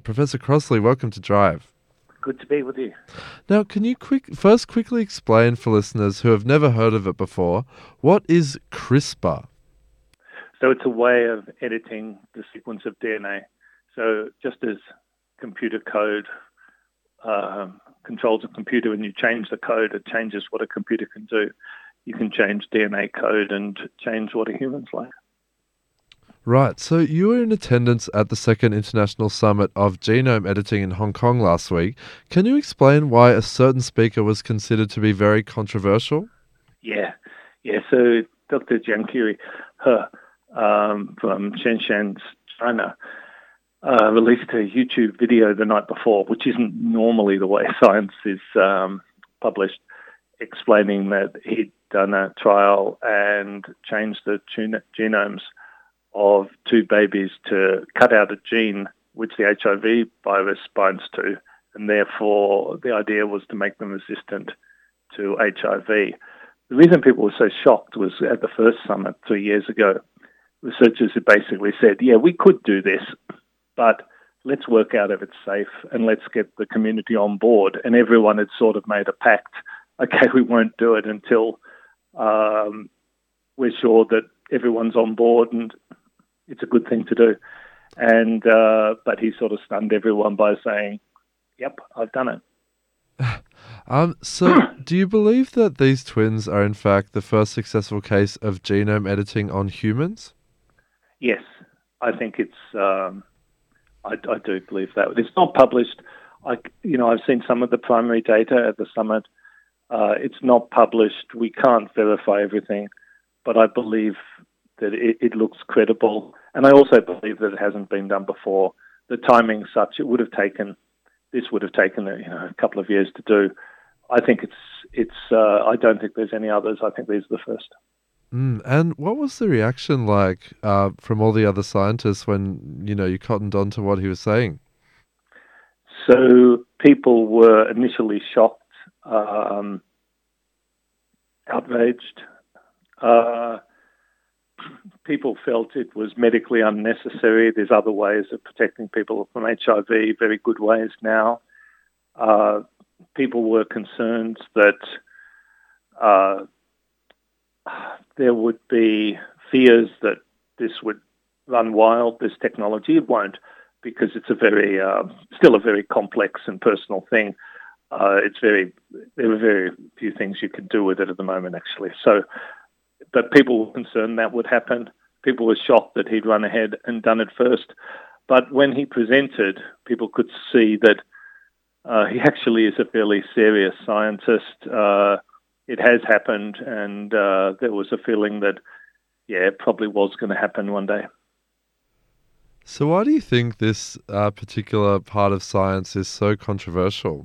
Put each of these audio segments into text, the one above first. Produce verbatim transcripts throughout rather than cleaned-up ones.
Professor Crossley, welcome to Drive. Good to be with you. Now, can you quick first quickly explain for listeners who have never heard of it before, what is CRISPR? So it's a way of editing the sequence of D N A. So just as computer code uh, controls a computer and you change the code, it changes what a computer can do. You can change D N A code and change what a human's like. Right, so you were in attendance at the Second International Summit of Genome Editing in Hong Kong last week. Can you explain why a certain speaker was considered to be very controversial? Yeah, yeah. So Doctor Jiang Qi He um, from Shenzhen, China, uh, released a YouTube video the night before, which isn't normally the way science is um, published, explaining that he'd done a trial and changed the tune- genomes of two babies to cut out a gene which the H I V virus binds to, and therefore the idea was to make them resistant to H I V. The reason people were so shocked was at the first summit three years ago, researchers had basically said, yeah, we could do this, but let's work out if it's safe and let's get the community on board. And everyone had sort of made a pact, okay, we won't do it until um, we're sure that everyone's on board and it's a good thing to do. And uh, but he sort of stunned everyone by saying, yep, I've done it. um, so do you believe that these twins are in fact the first successful case of genome editing on humans? Yes, I think it's, um, I, I do believe that. It's not published. I, you know, I've seen some of the primary data at the summit. Uh, it's not published. We can't verify everything, but I believe that it, it looks credible. And I also believe that it hasn't been done before. The timing such, it would have taken, this would have taken you know, a couple of years to do. I think it's, it's. Uh, I don't think there's any others. I think these are the first. Mm, and what was the reaction like uh, from all the other scientists when, you know, you cottoned on to what he was saying? So people were initially shocked, um, outraged. Uh, people felt it was medically unnecessary. There's other ways of protecting people from H I V, very good ways now. Uh, people were concerned that uh, there would be fears that this would run wild, this technology. It won't, because it's a very, uh, still a very complex and personal thing. Uh, it's very, there are very few things you can do with it at the moment, actually. So, but people were concerned that would happen. People were shocked that he'd run ahead and done it first. But when he presented, people could see that uh, he actually is a fairly serious scientist. Uh, it has happened, and uh, there was a feeling that, yeah, it probably was going to happen one day. So why do you think this uh, particular part of science is so controversial?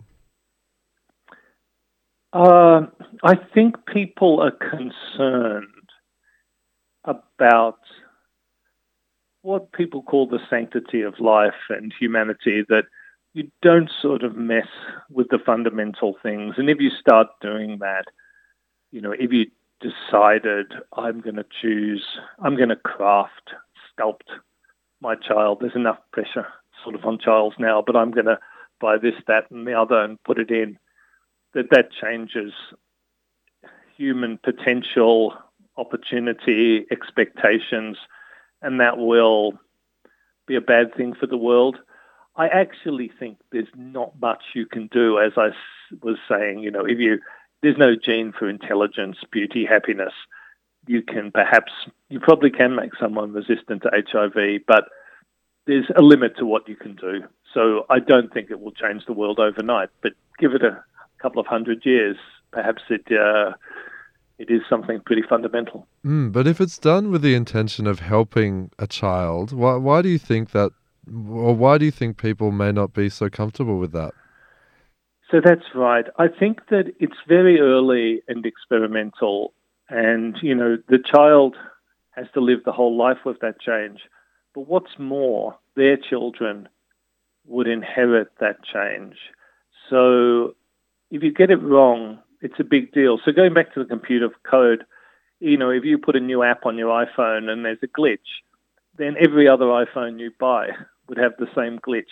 Uh, I think people are concerned about what people call the sanctity of life and humanity, that you don't sort of mess with the fundamental things. And if you start doing that, you know, if you decided, I'm going to choose, I'm going to craft, sculpt my child, there's enough pressure sort of on childs now, but I'm going to buy this, that, and the other and put it in, that that changes human potential, opportunity, expectations, and that will be a bad thing for the world. I actually think there's not much you can do, as I was saying, you know, if you, there's no gene for intelligence, beauty, happiness. You can perhaps, you probably can make someone resistant to H I V, but there's a limit to what you can do. So I don't think it will change the world overnight, but give it a couple of hundred years, perhaps it uh, it is something pretty fundamental. Mm, but if it's done with the intention of helping a child, why why do you think that, or why do you think people may not be so comfortable with that? So that's right. I think that it's very early and experimental, and you know the child has to live the whole life with that change. But what's more, their children would inherit that change. So if you get it wrong, it's a big deal. So going back to the computer code, you know, if you put a new app on your iPhone and there's a glitch, then every other iPhone you buy would have the same glitch.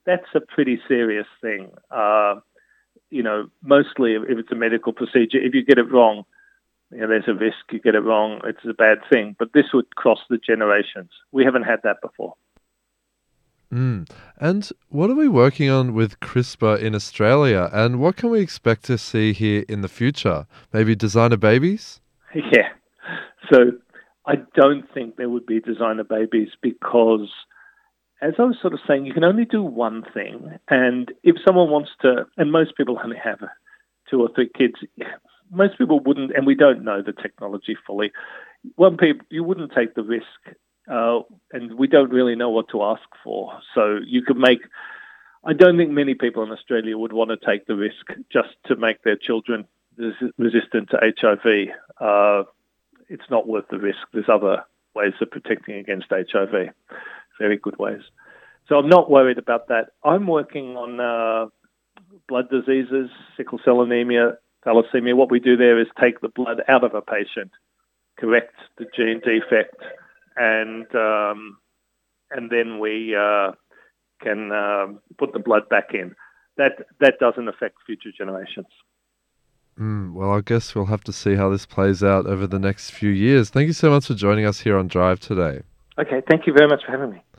that's a pretty serious thing. Uh, you know, mostly if it's a medical procedure, if you get it wrong, you know, there's a risk you get it wrong. It's a bad thing. But this would cross the generations. We haven't had that before. Mm. And what are we working on with CRISPR in Australia? And what can we expect to see here in the future? Maybe designer babies? Yeah. So I don't think there would be designer babies because, as I was sort of saying, you can only do one thing. And if someone wants to, and most people only have two or three kids, most people wouldn't, and we don't know the technology fully. One people, you wouldn't take the risk, uh, and we don't really know what to ask for. So you could make. I don't think many people in Australia would want to take the risk just to make their children res- resistant to H I V. Uh, it's not worth the risk. There's other ways of protecting against H I V, very good ways. So I'm not worried about that. I'm working on uh, blood diseases, sickle cell anemia, thalassemia. What we do there is take the blood out of a patient, correct the gene defect, and um, and then we uh, can uh, put the blood back in. That that doesn't affect future generations. Mm, well, I guess we'll have to see how this plays out over the next few years. Thank you so much for joining us here on Drive today. Okay, thank you very much for having me.